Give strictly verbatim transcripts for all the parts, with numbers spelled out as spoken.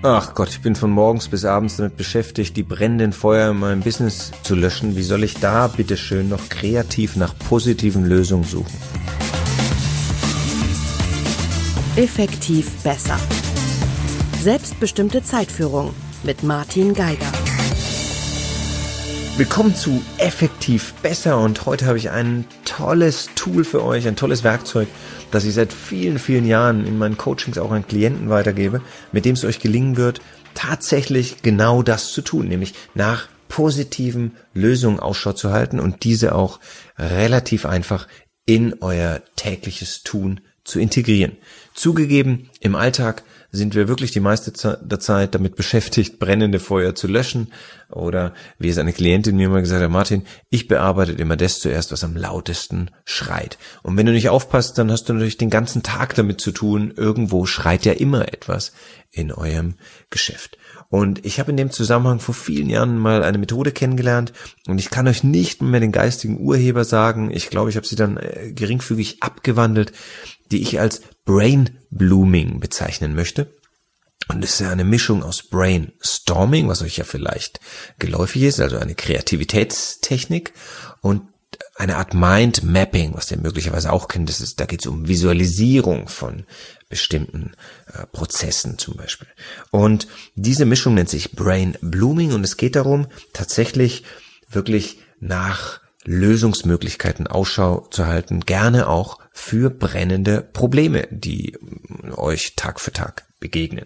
Ach Gott, ich bin von morgens bis abends damit beschäftigt, die brennenden Feuer in meinem Business zu löschen. Wie soll ich da bitteschön noch kreativ nach positiven Lösungen suchen? Effektiv besser. Selbstbestimmte Zeitführung mit Martin Geiger. Willkommen zu Effektiv besser und heute habe ich ein tolles Tool für euch, ein tolles Werkzeug, das ich seit vielen, vielen Jahren in meinen Coachings auch an Klienten weitergebe, mit dem es euch gelingen wird, tatsächlich genau das zu tun, nämlich nach positiven Lösungen Ausschau zu halten und diese auch relativ einfach in euer tägliches Tun zu integrieren. Zugegeben, im Alltag sind wir wirklich die meiste der Zeit damit beschäftigt, brennende Feuer zu löschen. Oder wie es eine Klientin mir mal gesagt hat, Martin, ich bearbeite immer das zuerst, was am lautesten schreit. Und wenn du nicht aufpasst, dann hast du natürlich den ganzen Tag damit zu tun. Irgendwo schreit ja immer etwas in eurem Geschäft. Und ich habe in dem Zusammenhang vor vielen Jahren mal eine Methode kennengelernt und ich kann euch nicht mehr den geistigen Urheber sagen. Ich glaube, ich habe sie dann geringfügig abgewandelt, die ich als Brain Blooming bezeichnen möchte. Und es ist ja eine Mischung aus Brainstorming, was euch ja vielleicht geläufig ist, also eine Kreativitätstechnik, und eine Art Mind Mapping, was ihr möglicherweise auch kennt. Das ist, da geht es um Visualisierung von bestimmten äh, Prozessen zum Beispiel. Und diese Mischung nennt sich Brain Blooming und es geht darum, tatsächlich wirklich nach Lösungsmöglichkeiten Ausschau zu halten, gerne auch für brennende Probleme, die euch Tag für Tag begegnen.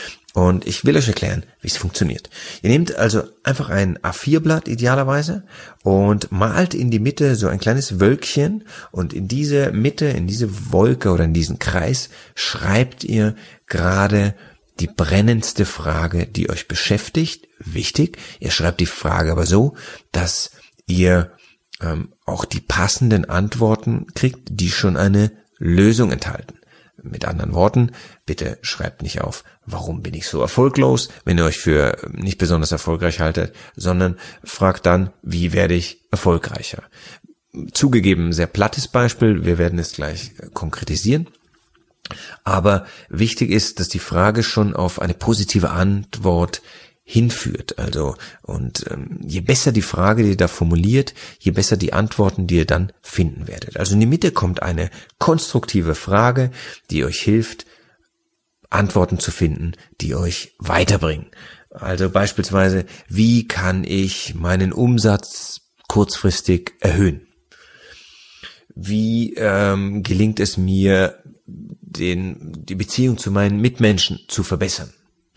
Und ich will euch erklären, wie es funktioniert. Ihr nehmt also einfach ein A vier Blatt idealerweise und malt in die Mitte so ein kleines Wölkchen und in diese Mitte, in diese Wolke oder in diesen Kreis schreibt ihr gerade die brennendste Frage, die euch beschäftigt. Wichtig, ihr schreibt die Frage aber so, dass ihr ähm, auch die passenden Antworten kriegt, die schon eine Lösung enthalten. Mit anderen Worten, bitte schreibt nicht auf, warum bin ich so erfolglos, wenn ihr euch für nicht besonders erfolgreich haltet, sondern fragt dann, wie werde ich erfolgreicher. Zugegeben, sehr plattes Beispiel, wir werden es gleich konkretisieren. Aber wichtig ist, dass die Frage schon auf eine positive Antwort hinführt. Also und ähm, je besser die Frage, die ihr da formuliert, je besser die Antworten, die ihr dann finden werdet. Also in die Mitte kommt eine konstruktive Frage, die euch hilft, Antworten zu finden, die euch weiterbringen. Also beispielsweise, wie kann ich meinen Umsatz kurzfristig erhöhen? Wie ähm, gelingt es mir, den, die Beziehung zu meinen Mitmenschen zu verbessern?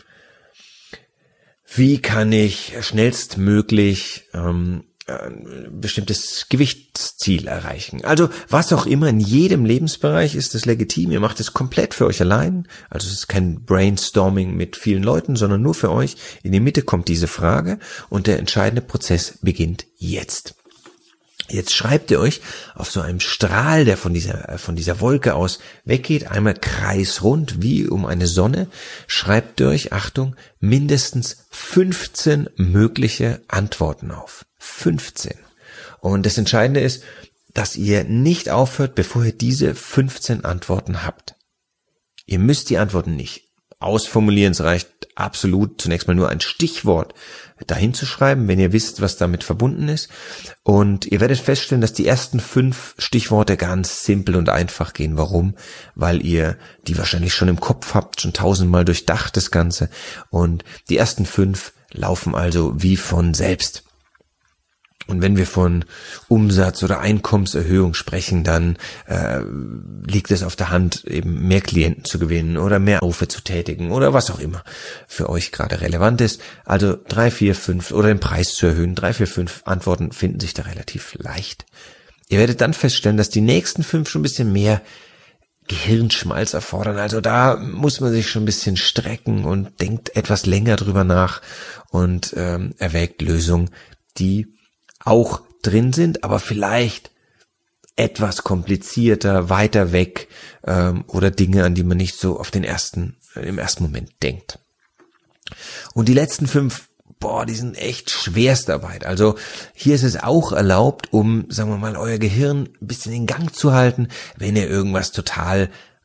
Wie kann ich schnellstmöglich ähm, ein bestimmtes Gewichtsziel erreichen? Also was auch immer, in jedem Lebensbereich ist es legitim. Ihr macht es komplett für euch allein. Also es ist kein Brainstorming mit vielen Leuten, sondern nur für euch. In die Mitte kommt diese Frage und der entscheidende Prozess beginnt jetzt. Jetzt schreibt ihr euch auf so einem Strahl, der von dieser, von dieser Wolke aus weggeht, einmal kreisrund wie um eine Sonne, schreibt ihr euch, Achtung, mindestens fünfzehn mögliche Antworten auf. fünfzehn. Und das Entscheidende ist, dass ihr nicht aufhört, bevor ihr diese fünfzehn Antworten habt. Ihr müsst die Antworten nicht ausformulieren, es reicht absolut zunächst mal nur ein Stichwort dahin zu schreiben, wenn ihr wisst, was damit verbunden ist. Und ihr werdet feststellen, dass die ersten fünf Stichworte ganz simpel und einfach gehen. Warum? Weil ihr die wahrscheinlich schon im Kopf habt, schon tausendmal durchdacht das Ganze. Und die ersten fünf laufen also wie von selbst. Und wenn wir von Umsatz- oder Einkommenserhöhung sprechen, dann äh, liegt es auf der Hand, eben mehr Klienten zu gewinnen oder mehr Anrufe zu tätigen oder was auch immer für euch gerade relevant ist. Also drei, vier, fünf oder den Preis zu erhöhen, drei, vier, fünf Antworten finden sich da relativ leicht. Ihr werdet dann feststellen, dass die nächsten fünf schon ein bisschen mehr Gehirnschmalz erfordern. Also da muss man sich schon ein bisschen strecken und denkt etwas länger drüber nach und ähm, erwägt Lösungen, die auch drin sind, aber vielleicht etwas komplizierter, weiter weg ähm, oder Dinge, an die man nicht so auf den ersten, im ersten Moment denkt. Und die letzten fünf, boah, die sind echt Schwerstarbeit. Also hier ist es auch erlaubt, um, sagen wir mal, euer Gehirn ein bisschen in Gang zu halten, wenn ihr irgendwas total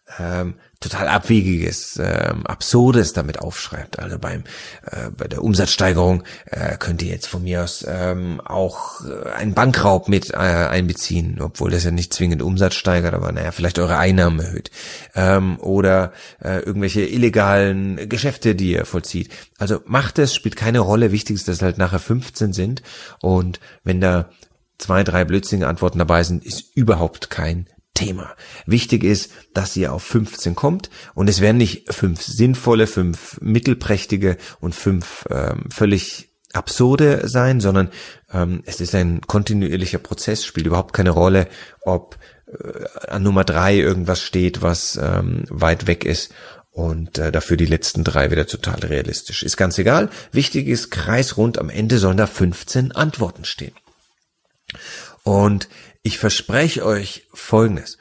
ähm, total Abwegiges, ähm, Absurdes damit aufschreibt. Also beim äh, bei der Umsatzsteigerung äh, könnt ihr jetzt von mir aus ähm, auch äh, einen Bankraub mit äh, einbeziehen, obwohl das ja nicht zwingend Umsatz steigert, aber naja, vielleicht eure Einnahmen erhöht. Ähm, oder äh, irgendwelche illegalen Geschäfte, die ihr vollzieht. Also macht es, spielt keine Rolle. Wichtig ist, dass es halt nachher fünfzehn sind. Und wenn da zwei, drei blödsinnige Antworten dabei sind, ist überhaupt kein Thema. Wichtig ist, dass ihr auf fünfzehn kommt und es werden nicht fünf sinnvolle, fünf mittelprächtige und fünf ähm, völlig absurde sein, sondern ähm, es ist ein kontinuierlicher Prozess, spielt überhaupt keine Rolle, ob äh, an Nummer drei irgendwas steht, was ähm, weit weg ist und äh, dafür die letzten drei wieder total realistisch. Ist ganz egal. Wichtig ist, kreisrund, am Ende sollen da fünfzehn Antworten stehen. Und ich verspreche euch Folgendes.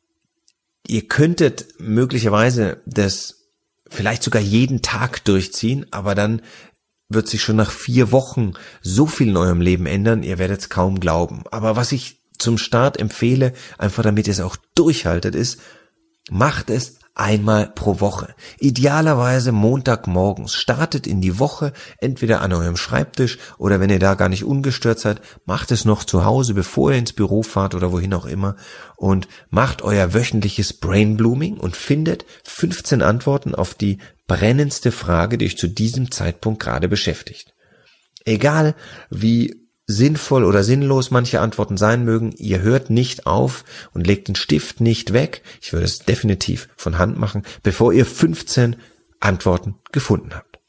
Ihr könntet möglicherweise das vielleicht sogar jeden Tag durchziehen, aber dann wird sich schon nach vier Wochen so viel in eurem Leben ändern, ihr werdet es kaum glauben. Aber was ich zum Start empfehle, einfach damit ihr es auch durchhaltet, ist, macht es einmal pro Woche. Idealerweise Montagmorgens. Startet in die Woche, entweder an eurem Schreibtisch oder wenn ihr da gar nicht ungestört seid, macht es noch zu Hause, bevor ihr ins Büro fahrt oder wohin auch immer und macht euer wöchentliches Brain Blooming und findet fünfzehn Antworten auf die brennendste Frage, die euch zu diesem Zeitpunkt gerade beschäftigt. Egal wie sinnvoll oder sinnlos manche Antworten sein mögen, ihr hört nicht auf und legt den Stift nicht weg, ich würde es definitiv von Hand machen, bevor ihr fünfzehn Antworten gefunden habt.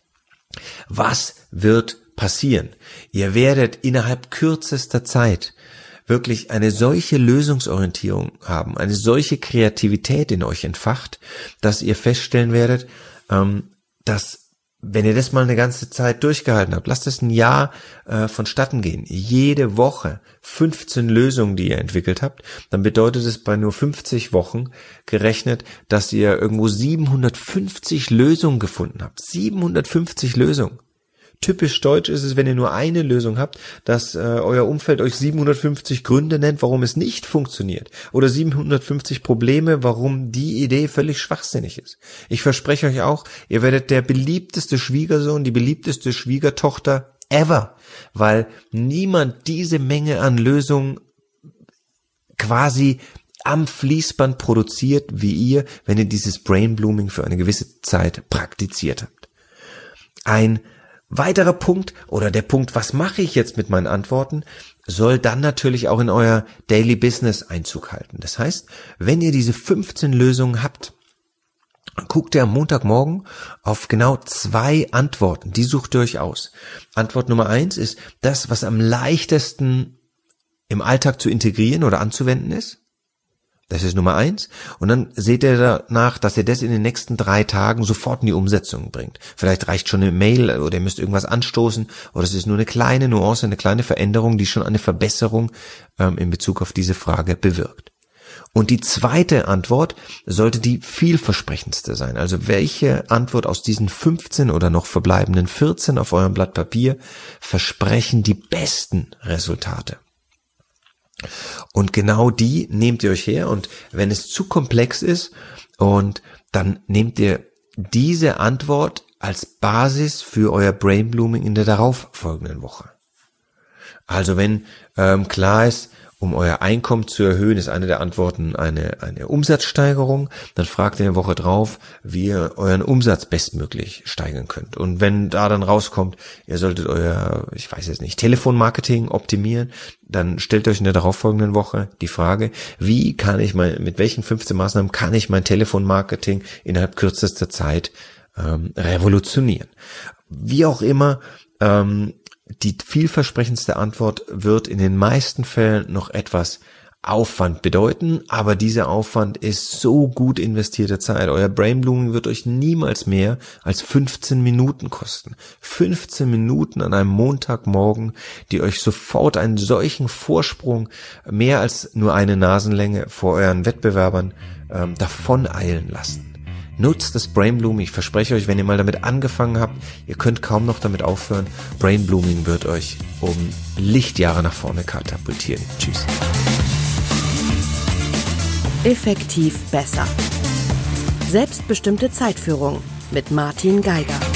Was wird passieren? Ihr werdet innerhalb kürzester Zeit wirklich eine solche Lösungsorientierung haben, eine solche Kreativität in euch entfacht, dass ihr feststellen werdet, dass wenn ihr das mal eine ganze Zeit durchgehalten habt, lasst es ein Jahr äh, vonstatten gehen. Jede Woche fünfzehn Lösungen, die ihr entwickelt habt, dann bedeutet es bei nur fünfzig Wochen gerechnet, dass ihr irgendwo siebenhundertfünfzig Lösungen gefunden habt. siebenhundertfünfzig Lösungen. Typisch deutsch ist es, wenn ihr nur eine Lösung habt, dass äh, euer Umfeld euch siebenhundertfünfzig Gründe nennt, warum es nicht funktioniert. Oder siebenhundertfünfzig Probleme, warum die Idee völlig schwachsinnig ist. Ich verspreche euch auch, ihr werdet der beliebteste Schwiegersohn, die beliebteste Schwiegertochter ever. Weil niemand diese Menge an Lösungen quasi am Fließband produziert wie ihr, wenn ihr dieses Brain Blooming für eine gewisse Zeit praktiziert habt. Ein weiterer Punkt oder der Punkt, was mache ich jetzt mit meinen Antworten, soll dann natürlich auch in euer Daily Business Einzug halten. Das heißt, wenn ihr diese fünfzehn Lösungen habt, guckt ihr am Montagmorgen auf genau zwei Antworten. Die sucht ihr euch aus. Antwort Nummer eins ist das, was am leichtesten im Alltag zu integrieren oder anzuwenden ist. Das ist Nummer eins. Und dann seht ihr danach, dass ihr das in den nächsten drei Tagen sofort in die Umsetzung bringt. Vielleicht reicht schon eine Mail oder ihr müsst irgendwas anstoßen oder es ist nur eine kleine Nuance, eine kleine Veränderung, die schon eine Verbesserung ähm, in Bezug auf diese Frage bewirkt. Und die zweite Antwort sollte die vielversprechendste sein. Also welche Antwort aus diesen fünfzehn oder noch verbleibenden vierzehn auf eurem Blatt Papier versprechen die besten Resultate? Und genau die nehmt ihr euch her und wenn es zu komplex ist und dann nehmt ihr diese Antwort als Basis für euer Brain Blooming in der darauffolgenden Woche. Also wenn ähm, klar ist, um euer Einkommen zu erhöhen, ist eine der Antworten eine, eine Umsatzsteigerung. Dann fragt ihr eine Woche drauf, wie ihr euren Umsatz bestmöglich steigern könnt. Und wenn da dann rauskommt, ihr solltet euer, ich weiß jetzt nicht, Telefonmarketing optimieren, dann stellt euch in der darauffolgenden Woche die Frage, wie kann ich mein, mit welchen fünfzehn Maßnahmen kann ich mein Telefonmarketing innerhalb kürzester Zeit ähm, revolutionieren? Wie auch immer, ähm, die vielversprechendste Antwort wird in den meisten Fällen noch etwas Aufwand bedeuten, aber dieser Aufwand ist so gut investierte Zeit. Euer Brain Blooming wird euch niemals mehr als fünfzehn Minuten kosten. fünfzehn Minuten an einem Montagmorgen, die euch sofort einen solchen Vorsprung, mehr als nur eine Nasenlänge vor euren Wettbewerbern, ähm, davoneilen lassen. Nutzt das Brain Blooming. Ich verspreche euch, wenn ihr mal damit angefangen habt, ihr könnt kaum noch damit aufhören. Brain Blooming wird euch um Lichtjahre nach vorne katapultieren. Tschüss. Effektiv besser. Selbstbestimmte Zeitführung mit Martin Geiger.